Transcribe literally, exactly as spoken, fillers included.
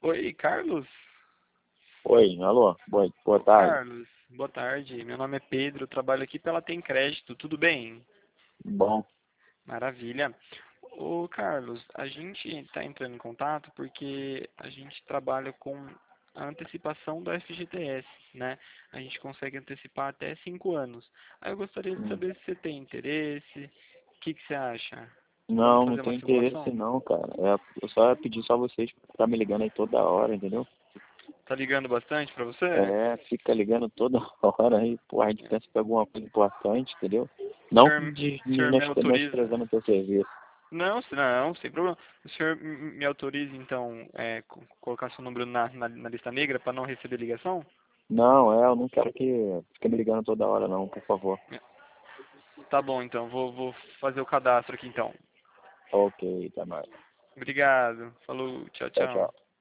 Oi, Carlos? Oi, alô, boa, boa Ô, tarde. Carlos, boa tarde. Meu nome é Pedro, eu trabalho aqui pela Tem Crédito, tudo bem? Bom, Maravilha. Ô, Carlos, a gente está entrando em contato porque a gente trabalha com a antecipação do F G T S, né? A gente consegue antecipar até cinco anos. Aí eu gostaria de hum, saber se você tem interesse, o que que você acha? Vamos não, não fazer uma tenho interesse simulação? não, cara. É, eu só ia pedir só vocês pra ficar me ligando aí toda hora, entendeu? Tá ligando bastante pra você? É, fica ligando toda hora aí, pô, a gente pensa que é alguma coisa importante, entendeu? O Não senhor, de o senhor me autoriza? menosprezando o teu serviço. Não, se- não, sem problema. O senhor m- me autoriza, então, é, co- colocar seu número na, na, na lista negra para não receber ligação? Não, é, eu não quero que fique me ligando toda hora não, por favor. Tá bom, então, vou, vou fazer o cadastro aqui, então. Ok, tá mais. Obrigado. Falou, tchau, Tchau, tchau. tchau.